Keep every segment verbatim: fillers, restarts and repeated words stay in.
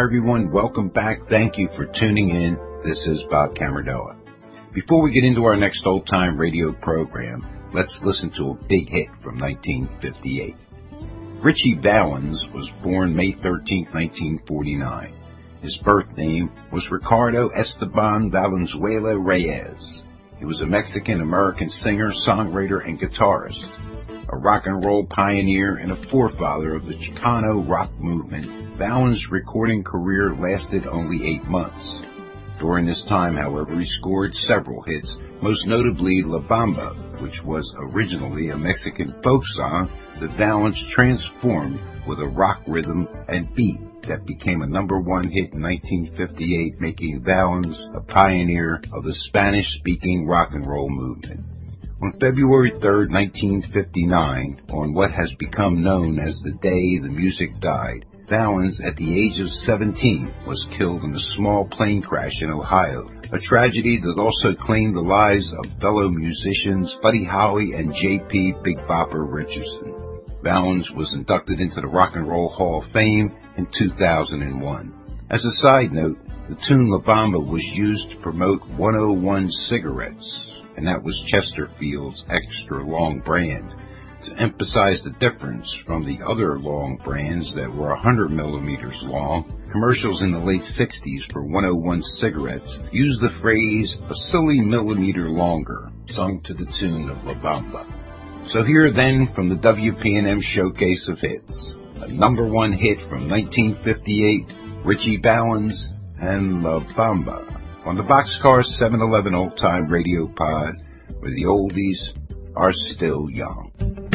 everyone. Welcome back. Thank you for tuning in. This is Bob Camardoa. Before we get into our next old-time radio program, let's listen to a big hit from nineteen fifty-eight. Ritchie Valens was born May thirteenth, nineteen forty-nine. His birth name was Ricardo Esteban Valenzuela Reyes. He was a Mexican-American singer, songwriter, and guitarist, a rock and roll pioneer and a forefather of the Chicano rock movement. Valens' recording career lasted only eight months. During this time, however, he scored several hits, most notably La Bamba, which was originally a Mexican folk song that Valens transformed with a rock rhythm and beat that became a number one hit in nineteen fifty-eight, making Valens a pioneer of the Spanish-speaking rock and roll movement. On February third, nineteen fifty-nine, on what has become known as the day the music died, Valens, at the age of seventeen, was killed in a small plane crash in Ohio, a tragedy that also claimed the lives of fellow musicians Buddy Holly and J P Big Bopper Richardson. Valens was inducted into the Rock and Roll Hall of Fame in two thousand one. As a side note, the tune La Bamba was used to promote one oh one cigarettes, and that was Chesterfield's extra long brand, to emphasize the difference from the other long brands that were one hundred millimeters long. Commercials in the late sixties for one oh one cigarettes used the phrase a silly millimeter longer, sung to the tune of La Bamba. So here then from the W P N M Showcase of Hits, a number one hit from nineteen fifty-eight, Ritchie Valens and La Bamba, on the Boxcar seven eleven Old Time Radio Pod, where the oldies are still young.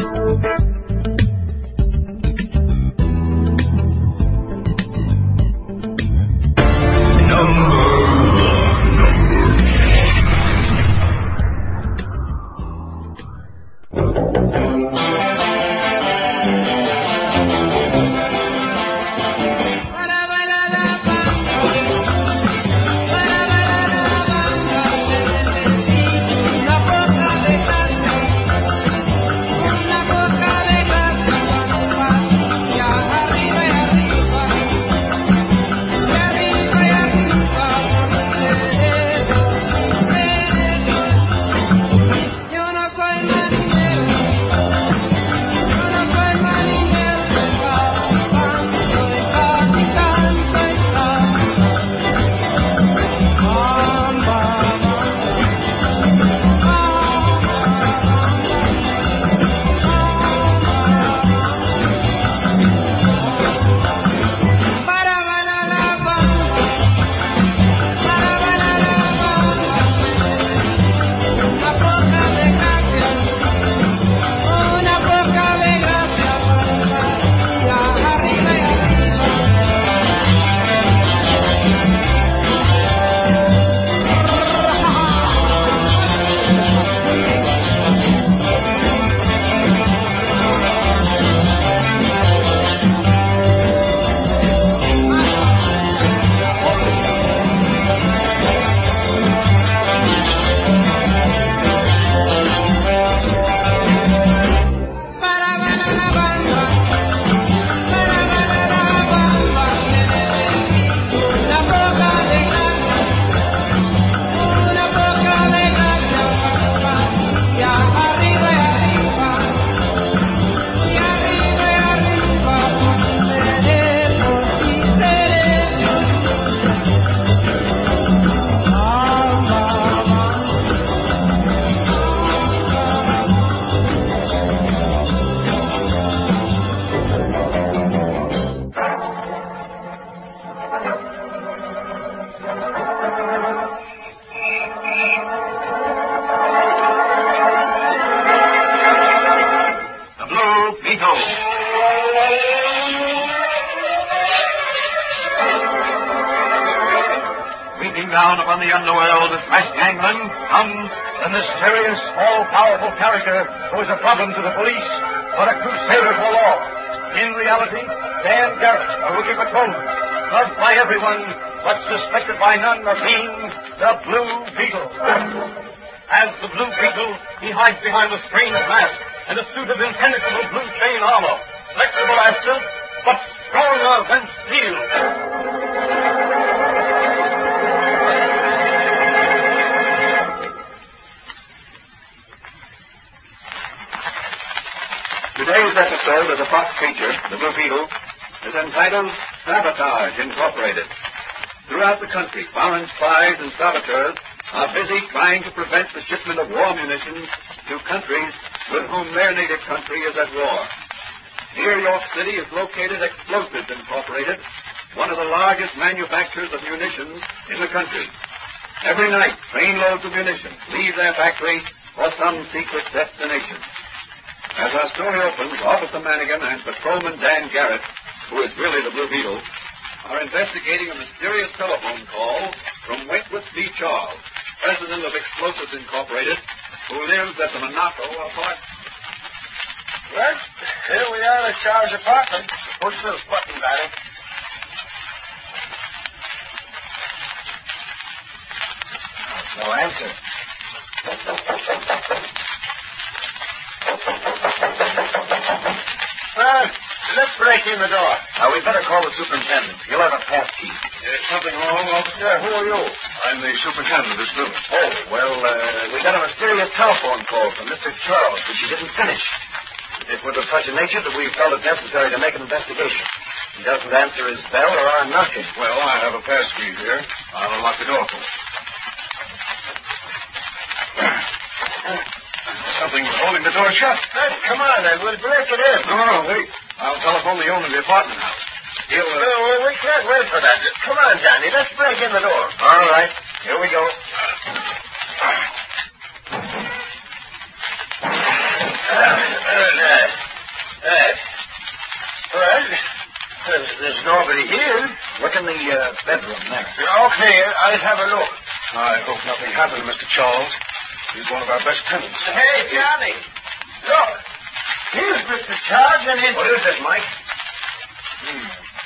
Down upon the underworld of Smash Gangland comes the mysterious, all-powerful character who is a problem to the police, but a crusader for law. In reality, Dan Garrett, a rookie patrolman, loved by everyone, but suspected by none of being the Blue Beetle. As the Blue Beetle, he hides behind a strange mask and a suit of impenetrable blue chain armor, flexible as silk, but stronger than steel. episode of the Fox feature, The Blue Beetle, is entitled Sabotage Incorporated. Throughout the country, foreign spies and saboteurs are busy trying to prevent the shipment of war munitions to countries with whom their native country is at war. Near York City is located Explosives Incorporated, one of the largest manufacturers of munitions in the country. Every night, trainloads of munitions leave their factory for some secret destination. As our story opens, Officer Manigan and Patrolman Dan Garrett, who is really the Blue Beetle, are investigating a mysterious telephone call from Wentworth B. Charles, president of Explosives Incorporated, who lives at the Monaco apartment. Well, here we are at Charles' apartment. Push this button, Barry. No answer. Well, let's break in the door. Now, we'd better call the superintendent. He'll have a pass key. There's something wrong, officer? Who are you? I'm the superintendent of this building. Oh, well, uh, we got a mysterious telephone call from Mister Charles, which he didn't finish. It was of such a nature that we felt it necessary to make an investigation. He doesn't answer his bell or our knocking. Well, I have a pass key here. I'll unlock the door for you. Something holding the door shut. Hey, come on, then. We'll break it in. No, no, no, wait. I'll telephone the owner of the apartment house. He'll, uh... No, we can't wait for that. Come on, Johnny. Let's break in the door. All right. Here we go. Well, there's, there's nobody here. Look in the uh, bedroom there. Okay, I'll have a look. I hope nothing happened to Mister Charles. He's one of our best tenants. Hey, Johnny. Look. Here's Mister Charles and his... What is it, Mike? Hmm.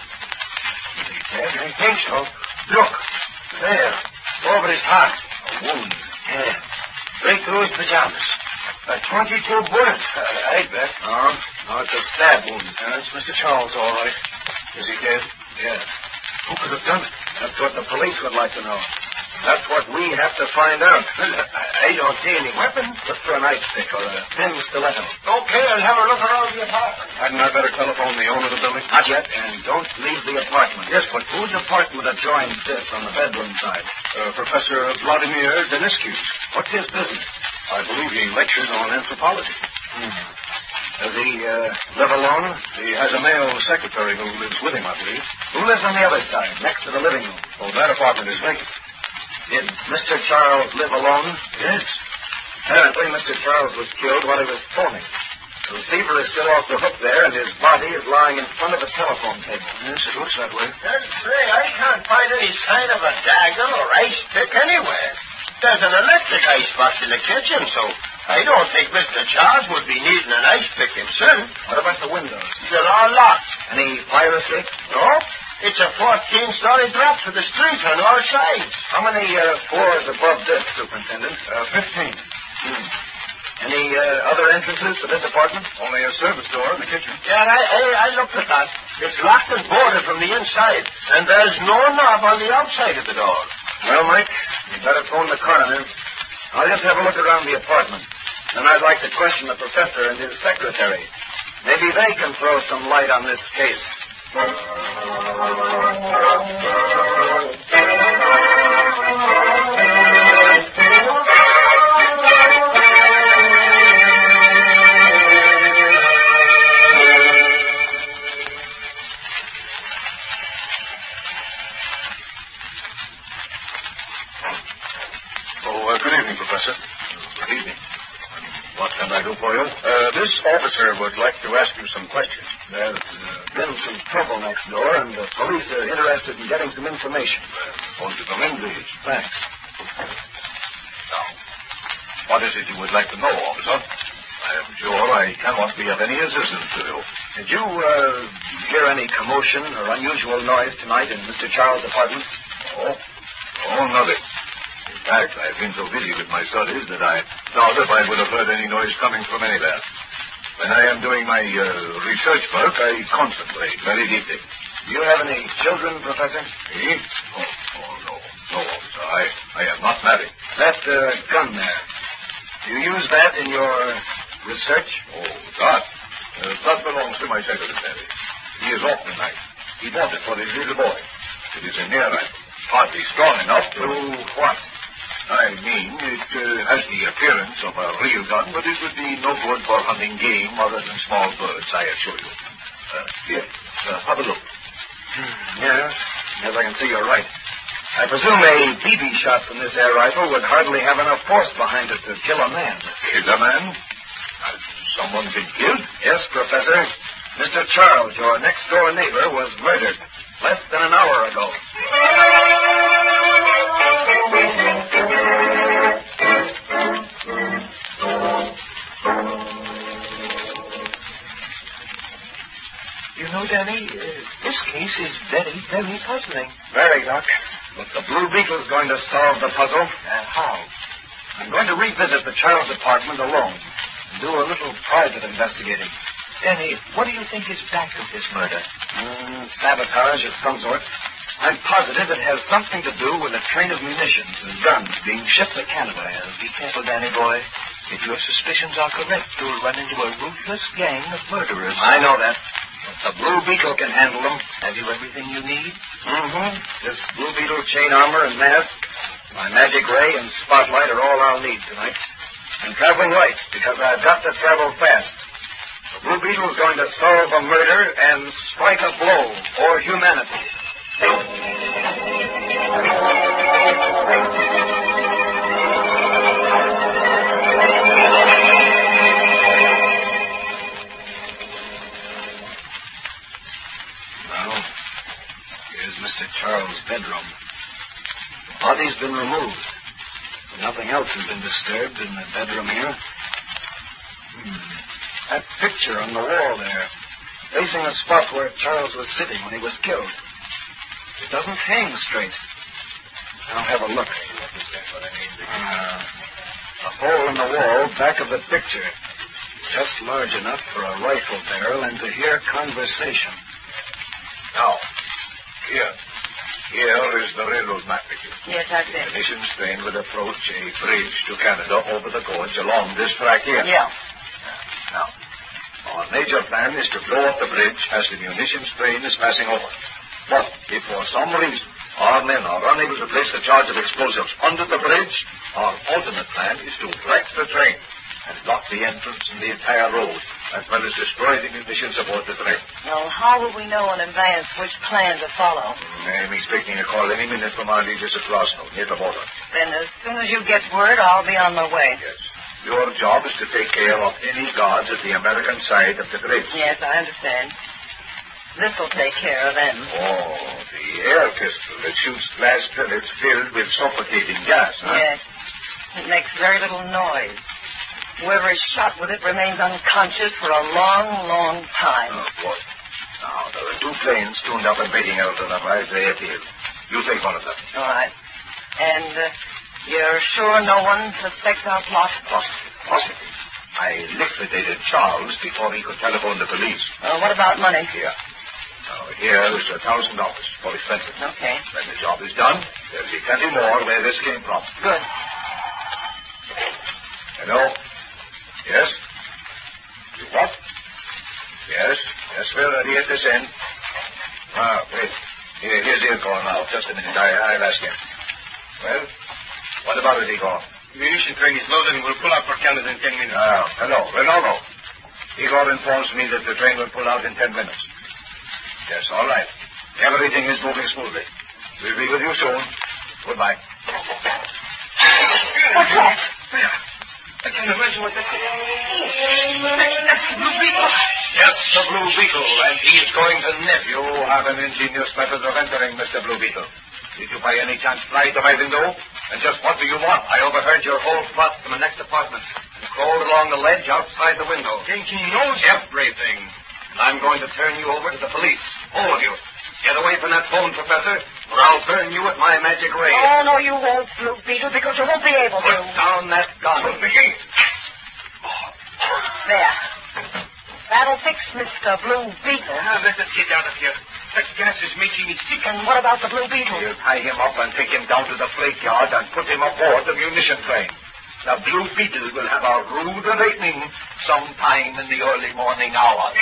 Is he dead? I think so. Look. There. Over his heart. A wound. Yeah. Straight through his pajamas. A twenty-two bullets. Uh, I bet. No, no, it's a stab wound. Uh, it's Mister Charles, all right. Is he dead? Yes. Who could have done it? That's what the police would like to know. That's what we have to find out. I don't see any weapons. Look for a nightstick or a thin stiletto. Okay, I'll have a look around the apartment. Hadn't I better telephone the owner of the building? Not yet, and don't leave the apartment. Yes, but whose apartment adjoins this on the bedroom side? Uh, Professor Vladimir Deniskius. What's his business? I believe he lectures on anthropology. Hmm. Does he uh, live alone? He has a male secretary who lives with him, I believe. Who lives on the other side, next to the living room? Oh, that apartment is vacant. Did Mister Charles live alone? Yes. Apparently, Mister Charles was killed while he was phoning. The receiver is still off the hook there, and his body is lying in front of a telephone table. Yes, it looks that way. That's great. I can't find any sign of a dagger or ice pick anywhere. There's an electric icebox in the kitchen, so I don't think Mister Charles would be needing an ice pick himself. What about the windows? They're all locked. Any fire escape? No. It's a fourteen-story drop to the street on all sides. How many uh, floors above this, Superintendent? Uh, fifteen. Hmm. Any uh, other entrances to this apartment? Only a service door in the kitchen. Yeah, I, I, I looked at that. It's locked and boarded from the inside, and there's no knob on the outside of the door. Well, Mike, you'd better phone the coroner. I'll just have a look around the apartment. Then I'd like to question the professor and his secretary. Maybe they can throw some light on this case. Oh, uh, good evening, Professor. Good evening. What can I do for you? Uh, this officer would like to ask you some questions. There's uh, been some trouble next door, and the police are interested in getting some information. Uh, won't you come in, please? Thanks. Now, what is it you would like to know, officer? I am sure I cannot be of any assistance to you. Did you uh, hear any commotion or unusual noise tonight in Mister Charles' apartment? Oh, oh, nothing. In fact, I've been so busy with my studies that I doubt if I would have heard any noise coming from anywhere. When I am doing my uh, research work, I concentrate very deeply. Do you have any children, Professor? Me? Oh, oh no. No, officer. I, I am not married. That uh, gun there. Do you use that in your research? Oh, that? Uh, that belongs to my secretary. He is off tonight. He bought it for his little boy. It is a near rifle. Hardly strong enough to... What? I mean, it uh, has the appearance of a real gun, but it would be no good for hunting game other than small birds, I assure you. Uh, here, uh, have a look. Yes, yes, I can see you're right. I presume a B B shot from this air rifle would hardly have enough force behind it to kill a man. Kill a man? Has someone been killed? Yes, Professor. Mister Charles, your next-door neighbor, was murdered less than an hour ago. You know, Danny, uh, this case is very, very puzzling. Very, Doc. But the Blue Beetle's going to solve the puzzle. Uh, how? I'm going to revisit the Charles apartment alone and do a little private investigating. Danny, what do you think is back of this murder? Mm, sabotage of some sort. I'm positive it has something to do with a train of munitions and guns being shipped to Canada. Well, be careful, Danny boy. If your suspicions are correct, you'll run into a ruthless gang of murderers. I know that. But the Blue Beetle can handle them. Have you everything you need? Mm-hmm. This Blue Beetle chain armor and mask, my magic ray and spotlight are all I'll need tonight. I'm traveling light because I've got to travel fast. The Blue Beetle is going to solve a murder and strike a blow for humanity. Well, here's Mister Charles' bedroom. The body's been removed. Nothing else has been disturbed in the bedroom here. Hmm. That picture on the wall there, facing the spot where Charles was sitting when he was killed. It doesn't hang straight. I'll have a look. Uh, a hole in the wall back of the picture, just large enough for a rifle barrel and to hear conversation. Now, here. Here is the railroad map with you. Yes, I see. The munitions train would approach a bridge to Canada over the gorge along this track here. Yeah. Now, our major plan is to blow up the bridge as the munitions train is passing over. But if for some reason our men are unable to place the charge of explosives under the bridge, our alternate plan is to wreck the train and block the entrance and the entire road, as well as destroy the munitions aboard the train. Well, how will we know in advance which plan to follow? I'm expecting a call any minute from our leaders at Glasgow, near the border. Then as soon as you get word, I'll be on my way. Yes. Your job is to take care of any guards at the American side of the bridge. Yes, I understand. This will take care of them. Oh, the air pistol that shoots glass pellets filled with suffocating gas, huh? Yes. It makes very little noise. Whoever is shot with it remains unconscious for a long, long time. Oh, what? Now, there are two planes tuned up and waiting out on the Ray field. You take one of them. All right. And uh, you're sure no one suspects our plot? Possibly. Possibly. I liquidated Charles before he could telephone the police. Uh, what about money? Here. Now, here is a thousand dollars for expenses. Okay. When the job is done, there'll be plenty more where this came from. Good. Hello? Yes? You what? Yes? Yes, we're ready at this end. Ah, wait. Here, here's Igor now. Just a minute. I, I'll ask him. Well, what about it, Igor? The munition train is loaded and will pull out for Canada in ten minutes. Ah, hello. Ronaldo. Igor informs me that the train will pull out in ten minutes. Yes, all right. Everything is moving smoothly. We'll be with you soon. Goodbye. What's that? I can't imagine what that is. That's the Blue Beetle. Yes, the Blue Beetle, and he's going to nip. You have an ingenious method of entering, Mister Blue Beetle. Did you by any chance fly to my window? And just what do you want? I overheard your whole plot from the next apartment and crawled along the ledge outside the window. Think he knows everything. And I'm going to turn you over to the police. All of you. Get away from that phone, Professor, or I'll burn you with my magic ray. Oh, no, you won't, Blue Beetle, because you won't be able to. Put down that gun. Put the gate. There. That'll fix Mister Blue Beetle. Now, let us get out of here. That gas is making me sick. And what about the Blue Beetle? We'll tie him up and take him down to the freight yard and put him aboard the munition train. The Blue Beetle will have a rude awakening sometime in the early morning hours.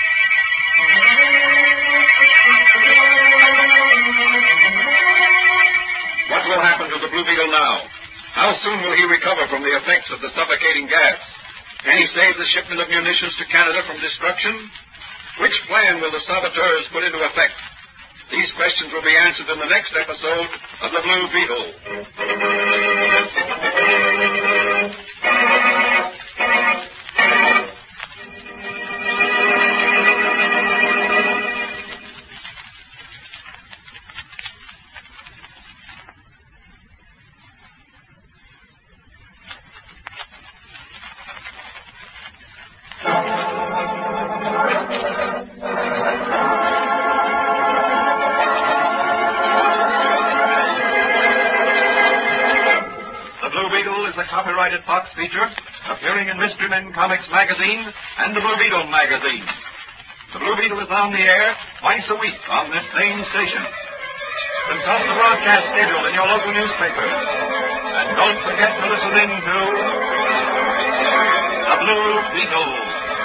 What will happen to the Blue Beetle now? How soon will he recover from the effects of the suffocating gas? Can he save the shipment of munitions to Canada from destruction? Which plan will the saboteurs put into effect? These questions will be answered in the next episode of The Blue Beetle. Copyrighted Fox feature appearing in Mystery Men Comics magazine and the Blue Beetle magazine. The Blue Beetle is on the air twice a week on this same station. Consult the broadcast schedule in your local newspapers. And don't forget to listen in to the Blue Beetle.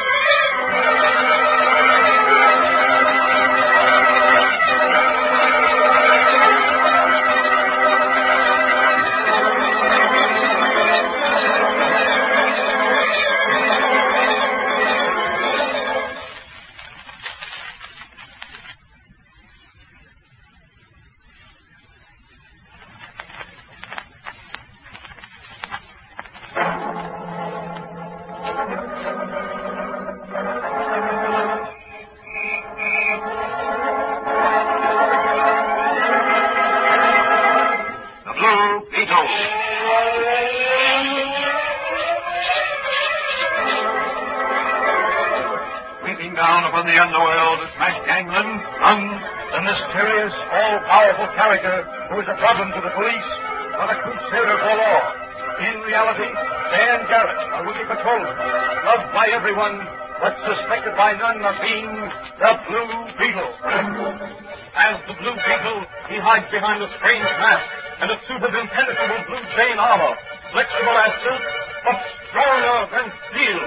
The underworld, Smash Gangland, comes the mysterious, all-powerful character who is a problem to the police, but a crusader for law. In reality, Dan Garrett, a rookie patrolman, loved by everyone, but suspected by none of being the Blue Beetle. As the Blue Beetle, he hides behind a strange mask and a suit of impenetrable blue chain armor, flexible as silk, but stronger than steel.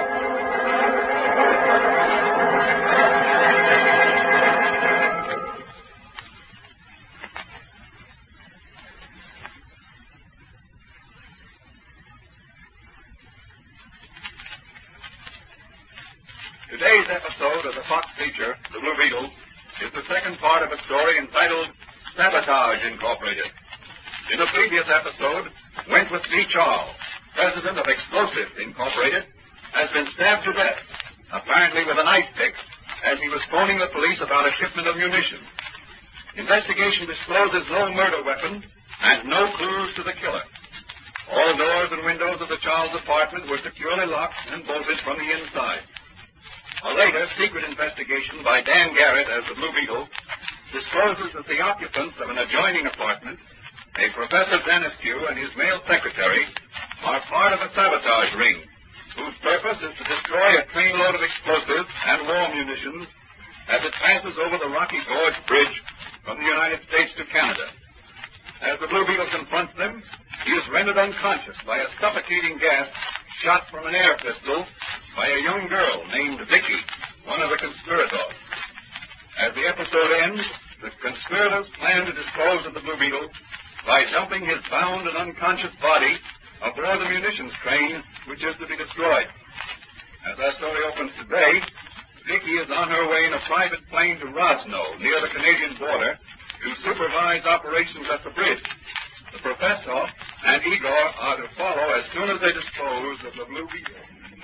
Today's episode of the Fox feature, The Blue Beetle, is the second part of a story entitled Sabotage Incorporated. In the previous episode, Wentworth D. Charles, president of Explosive Incorporated, has been stabbed to death, apparently with a knife pick, as he was phoning the police about a shipment of munitions. Investigation discloses no murder weapon and no clues to the killer. All doors and windows of the Charles apartment were securely locked and bolted from the inside. A later secret investigation by Dan Garrett as the Blue Beetle discloses that the occupants of an adjoining apartment, a Professor Deniscu and his male secretary, are part of a sabotage ring, whose purpose is to destroy a trainload of explosives and war munitions as it passes over the Rocky Gorge Bridge from the United States to Canada. As the Blue Beetle confronts them, he is rendered unconscious by a suffocating gas shot from an air pistol by a young girl named Vicky, one of the conspirators. As the episode ends, the conspirators plan to dispose of the Blue Beetle by dumping his bound and unconscious body aboard the munitions train, which is to be destroyed. As our story opens today, Vicky is on her way in a private plane to Rosno, near the Canadian border, to supervise operations at the bridge. The professor and Igor are to follow as soon as they dispose of the Blue Beetle.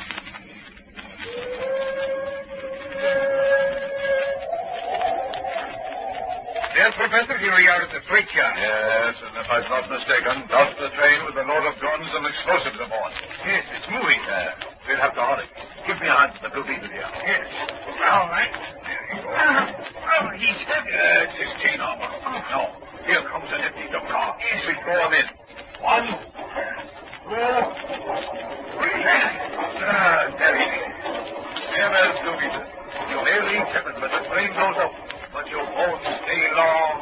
Yes, Professor, here we are at the freight yard. Yes, and if I'm not mistaken, that's the train with a load of guns and explosives aboard. Yes, it's moving. Uh, we'll have to hurry. Give me a hand, the Blue Beetle here. Yes. All right. Oh, he's heavy. Yeah, it's his chain armor. No, here comes an empty dump car. Yes. We throw him in. One, two, three. Ah, there he is. Farewell, Blue Beetle. You may reach heaven when the train goes up, but you won't stay long.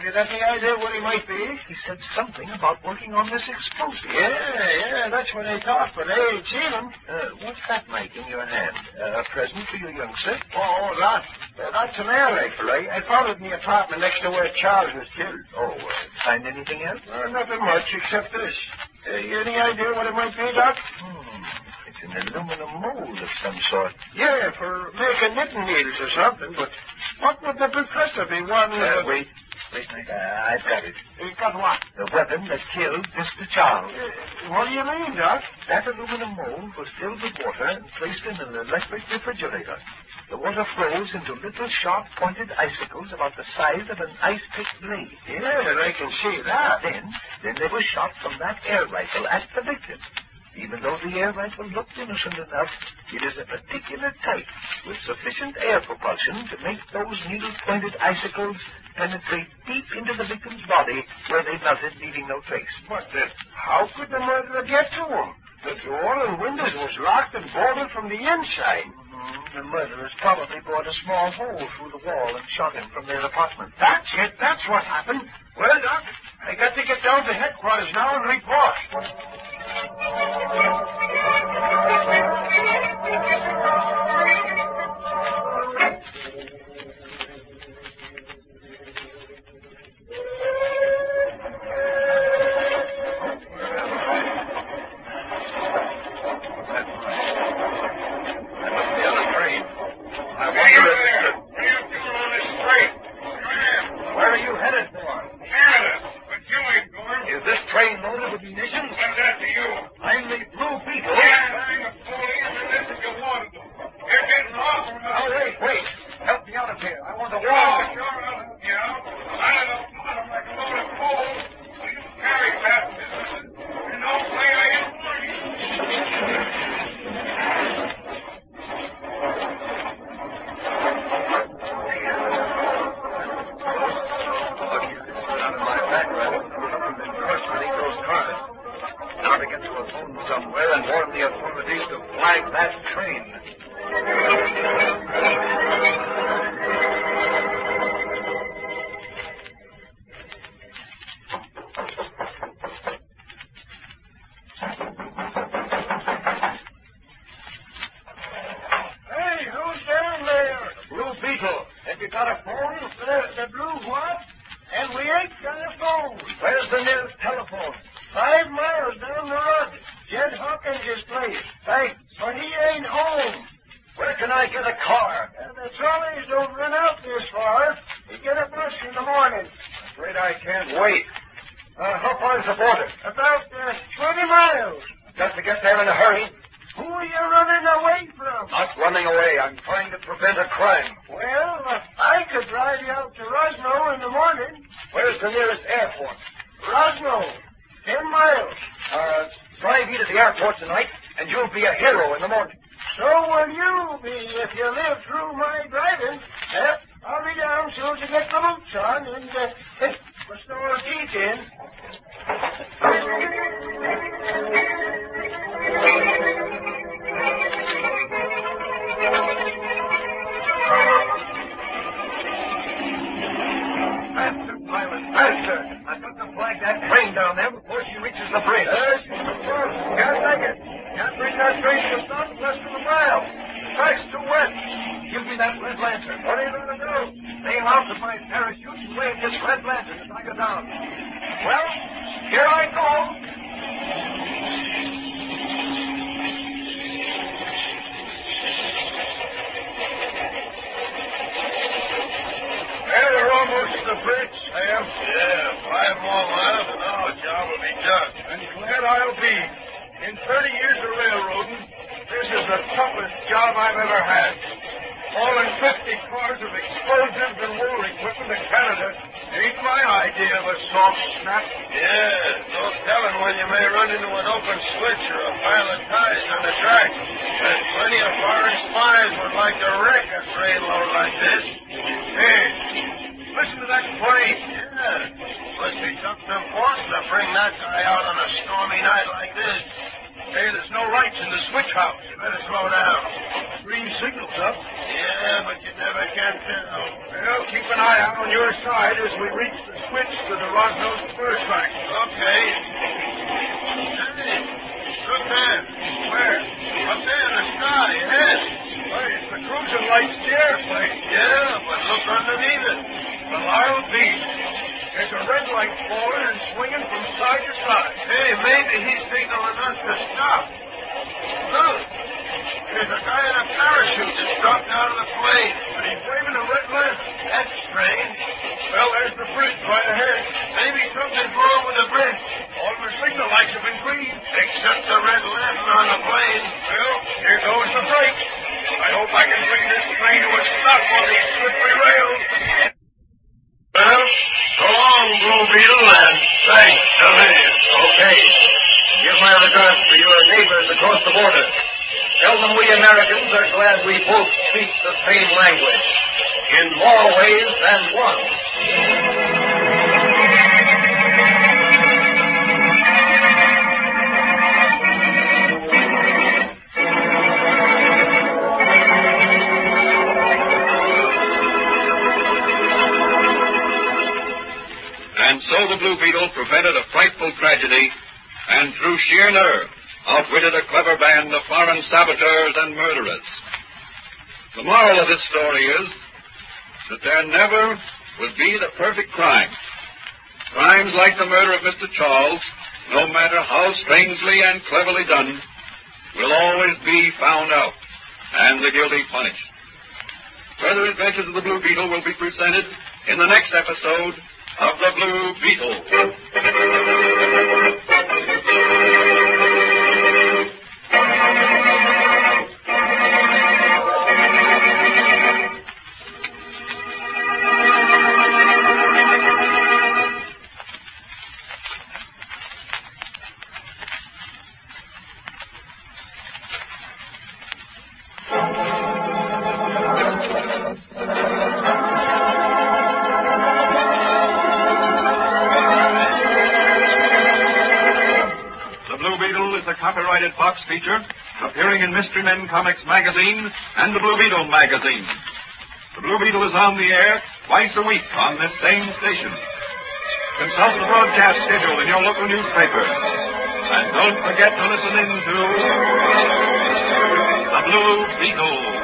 Have you got any idea what he might be? He said something about working on this explosive. Yeah, yeah, that's what I thought, but I ain't seen him. Uh, what's that, Mike, in your hand? Uh, a present for your youngster? Oh, that. Uh, that's an air rifle. I, I found it in the apartment next to where Charles was killed. Oh, uh, find anything else? Uh, nothing much except this. Uh, any idea what it might be, Doc? Hmm. It's an aluminum mold of some sort. Yeah, for making knitting needles or something, but what would the professor be wanting? Uh, wait. Wait, Mike. Uh, I've got it. You got what? The weapon that killed Mister Charles. Uh, what do you mean, Doc? That aluminum mold was filled with water and placed in an electric refrigerator. The water froze into little sharp-pointed icicles about the size of an ice-pick blade. Yeah, I can see that. Then, then they were shot from that air rifle at the victim. Even though the air rifle looked innocent enough, it is a particular type with sufficient air propulsion to make those needle-pointed icicles penetrate deep into the victim's body where they melted, leaving no trace. But uh, how could the murderer get to him? The door and windows was locked and bolted from the inside. Mm-hmm. The murderers probably bored a small hole through the wall and shot him from their apartment. That's it. That's what happened. Well, Doc, I got to get down to headquarters now and report. to the Rosnose spur track. Okay. Hey, look there. Where? Up there in the sky, ahead. Hey, it's the cruising lights there, place. Yeah, but look underneath it. The Lyle Beach. There's a red light falling and swinging from side to side. Hey, maybe he's signaling us to stop. Look. There's a guy in a parachute that's dropped out of the plane, but he's waving a red lantern. That's strange. Well, there's the bridge right ahead. Maybe something's wrong with the bridge. All the signal lights have been green, except the red lantern on the plane. Well, here goes the brake. I hope I can bring this train to a stop on these slippery rails. Well, so long, Blue Beetle, and thanks a million. Okay. Give my regards to your neighbors across the border. Tell them we Americans are glad we both speak the same language, in more ways than one. And so the Blue Beetle prevented a frightful tragedy, and through sheer nerve, outwitted a clever band of foreign saboteurs and murderers. The moral of this story is that there never would be the perfect crime. Crimes like the murder of Mister Charles, no matter how strangely and cleverly done, will always be found out and the guilty punished. Further adventures of the Blue Beetle will be presented in the next episode of the Blue Beetle. Copyrighted Fox feature appearing in Mystery Men Comics magazine and the Blue Beetle magazine. The Blue Beetle is on the air twice a week on this same station. Consult the broadcast schedule in your local newspaper. And don't forget to listen in to the Blue Beetle.